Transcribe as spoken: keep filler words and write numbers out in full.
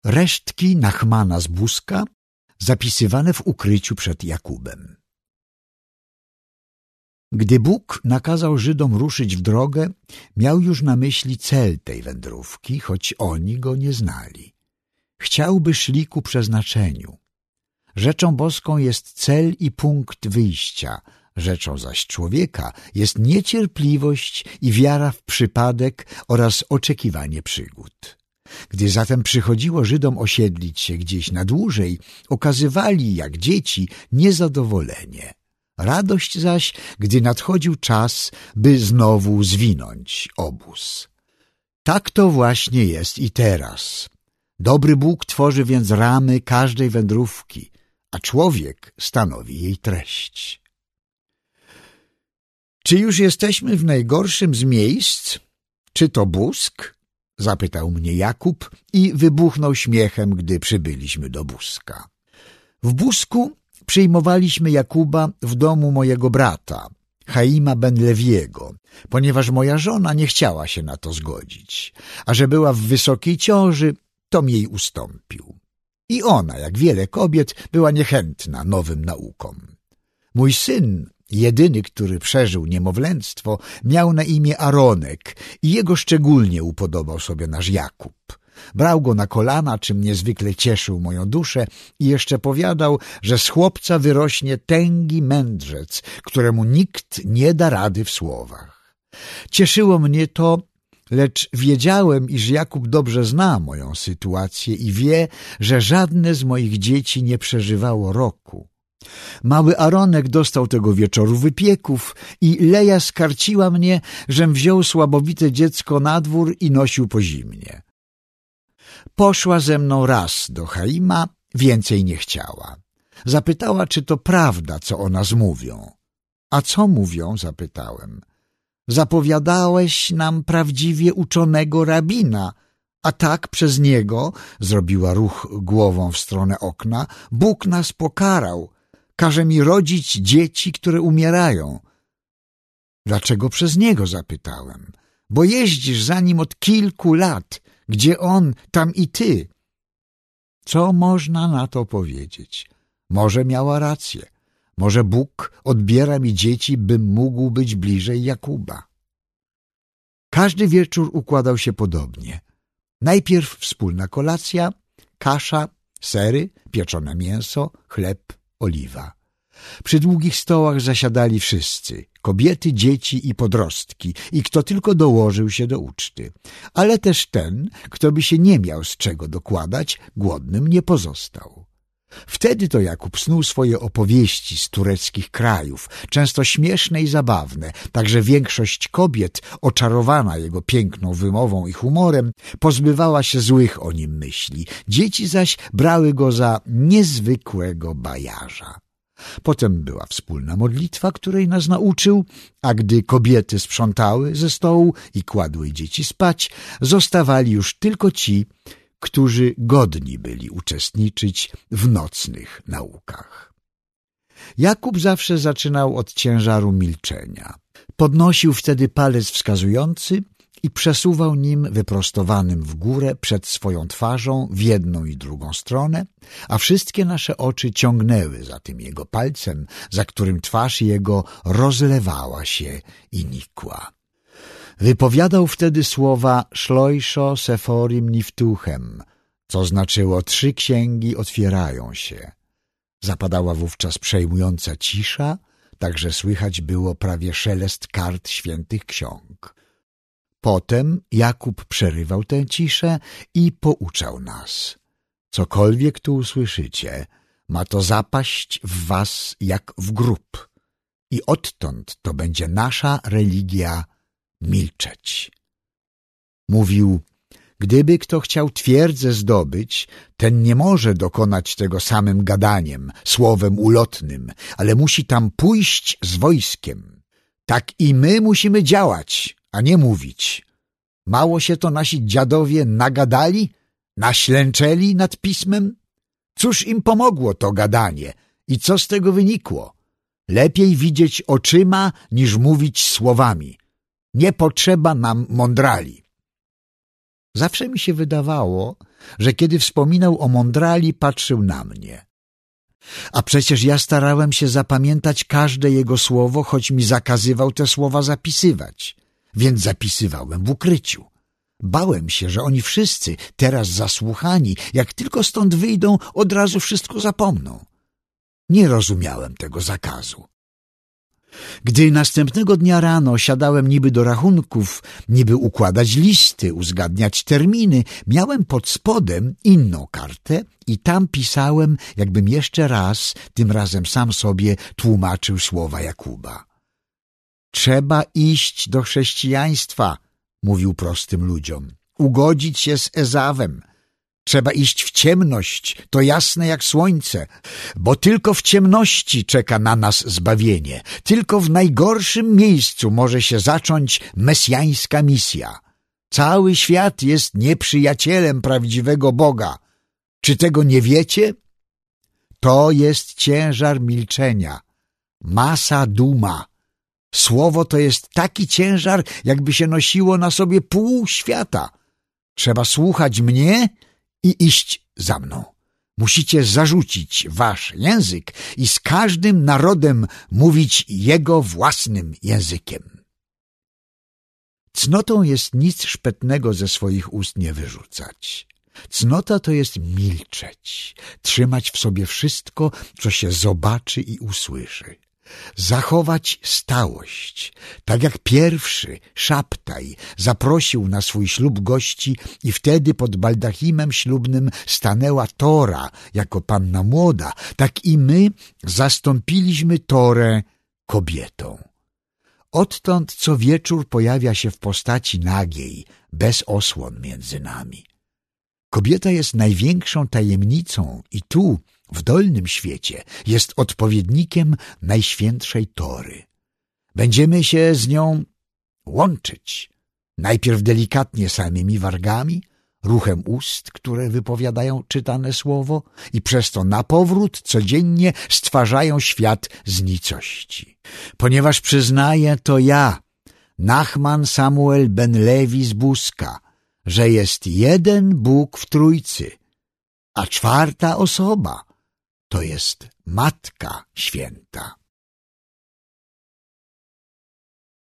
Resztki Nachmana z Buzka zapisywane w ukryciu przed Jakubem. Gdy Bóg nakazał Żydom ruszyć w drogę, miał już na myśli cel tej wędrówki, choć oni go nie znali. Chciał, by szli ku przeznaczeniu. Rzeczą boską jest cel i punkt wyjścia, rzeczą zaś człowieka jest niecierpliwość i wiara w przypadek oraz oczekiwanie przygód. Gdy zatem przychodziło Żydom osiedlić się gdzieś na dłużej, okazywali, jak dzieci, niezadowolenie. Radość zaś, gdy nadchodził czas, by znowu zwinąć obóz. Tak to właśnie jest i teraz. Dobry Bóg tworzy więc ramy każdej wędrówki, a człowiek stanowi jej treść. Czy już jesteśmy w najgorszym z miejsc? Czy to Buzk? Zapytał mnie Jakub i wybuchnął śmiechem, gdy przybyliśmy do Buzka. W Buzku przyjmowaliśmy Jakuba w domu mojego brata, Chaima ben Lewiego, ponieważ moja żona nie chciała się na to zgodzić, a że była w wysokiej ciąży, tom jej ustąpił. I ona, jak wiele kobiet, była niechętna nowym naukom. Mój syn, jedyny, który przeżył niemowlęctwo, miał na imię Aronek i jego szczególnie upodobał sobie nasz Jakub. Brał go na kolana, czym niezwykle cieszył moją duszę i jeszcze powiadał, że z chłopca wyrośnie tęgi mędrzec, któremu nikt nie da rady w słowach. Cieszyło mnie to, lecz wiedziałem, iż Jakub dobrze zna moją sytuację i wie, że żadne z moich dzieci nie przeżywało roku. Mały Aronek dostał tego wieczoru wypieków i Leja skarciła mnie, żem wziął słabowite dziecko na dwór i nosił po zimnie. Poszła ze mną raz do Chaima, więcej nie chciała. Zapytała, czy to prawda, co o nas mówią. A co mówią? Zapytałem. Zapowiadałeś nam prawdziwie uczonego rabina, a tak przez niego, zrobiła ruch głową w stronę okna, Bóg nas pokarał, każe mi rodzić dzieci, które umierają. Dlaczego przez niego? Zapytałem. Bo jeździsz za nim od kilku lat, gdzie on, tam i ty. Co można na to powiedzieć? Może miała rację. Może Bóg odbiera mi dzieci, bym mógł być bliżej Jakuba. Każdy wieczór układał się podobnie. Najpierw wspólna kolacja, kasza, sery, pieczone mięso, chleb, oliwa. Przy długich stołach zasiadali wszyscy, kobiety, dzieci i podrostki, i kto tylko dołożył się do uczty. Ale też ten, kto by się nie miał z czego dokładać, głodnym nie pozostał. Wtedy to Jakub snuł swoje opowieści z tureckich krajów, często śmieszne i zabawne, tak że większość kobiet, oczarowana jego piękną wymową i humorem, pozbywała się złych o nim myśli. Dzieci zaś brały go za niezwykłego bajarza. Potem była wspólna modlitwa, której nas nauczył, a gdy kobiety sprzątały ze stołu i kładły dzieci spać, zostawali już tylko ci, którzy godni byli uczestniczyć w nocnych naukach. Jakub zawsze zaczynał od ciężaru milczenia. Podnosił wtedy palec wskazujący i przesuwał nim wyprostowanym w górę przed swoją twarzą w jedną i drugą stronę, a wszystkie nasze oczy ciągnęły za tym jego palcem, za którym twarz jego rozlewała się i nikła. Wypowiadał wtedy słowa Szlojszo Seforim Niftuchem, co znaczyło trzy księgi otwierają się. Zapadała wówczas przejmująca cisza, tak że słychać było prawie szelest kart świętych ksiąg. Potem Jakub przerywał tę ciszę i pouczał nas. Cokolwiek tu usłyszycie, ma to zapaść w was jak w grób i odtąd to będzie nasza religia milczeć. Mówił, gdyby kto chciał twierdzę zdobyć, ten nie może dokonać tego samym gadaniem, słowem ulotnym, ale musi tam pójść z wojskiem. Tak i my musimy działać, a nie mówić. Mało się to nasi dziadowie nagadali, naślęczeli nad pismem? Cóż im pomogło to gadanie i co z tego wynikło? Lepiej widzieć oczyma niż mówić słowami. Nie potrzeba nam mądrali. Zawsze mi się wydawało, że kiedy wspominał o mądrali, patrzył na mnie. A przecież ja starałem się zapamiętać każde jego słowo, choć mi zakazywał te słowa zapisywać, więc zapisywałem w ukryciu. Bałem się, że oni wszyscy, teraz zasłuchani, jak tylko stąd wyjdą, od razu wszystko zapomną. Nie rozumiałem tego zakazu. Gdy następnego dnia rano siadałem niby do rachunków, niby układać listy, uzgadniać terminy, miałem pod spodem inną kartę i tam pisałem, jakbym jeszcze raz, tym razem sam sobie, tłumaczył słowa Jakuba. Trzeba iść do chrześcijaństwa, mówił prostym ludziom, ugodzić się z Ezawem. Trzeba iść w ciemność, to jasne jak słońce, bo tylko w ciemności czeka na nas zbawienie. Tylko w najgorszym miejscu może się zacząć mesjańska misja. Cały świat jest nieprzyjacielem prawdziwego Boga. Czy tego nie wiecie? To jest ciężar milczenia, masa duma. Słowo to jest taki ciężar, jakby się nosiło na sobie pół świata. Trzeba słuchać mnie i iść za mną. Musicie zarzucić wasz język i z każdym narodem mówić jego własnym językiem. Cnotą jest nic szpetnego ze swoich ust nie wyrzucać. Cnota to jest milczeć, trzymać w sobie wszystko, co się zobaczy i usłyszy. Zachować stałość, tak jak pierwszy Szabtaj zaprosił na swój ślub gości i wtedy pod baldachimem ślubnym stanęła Tora jako panna młoda, tak i my zastąpiliśmy Torę kobietą. Odtąd co wieczór pojawia się w postaci nagiej, bez osłon między nami. Kobieta jest największą tajemnicą i tu, w dolnym świecie, jest odpowiednikiem Najświętszej Tory. Będziemy się z nią łączyć, najpierw delikatnie samymi wargami, ruchem ust, które wypowiadają czytane słowo i przez to na powrót codziennie stwarzają świat z nicości. Ponieważ przyznaję to ja, Nachman Samuel ben Lewi z Buska, że jest jeden Bóg w Trójcy, a czwarta osoba to jest Matka Święta.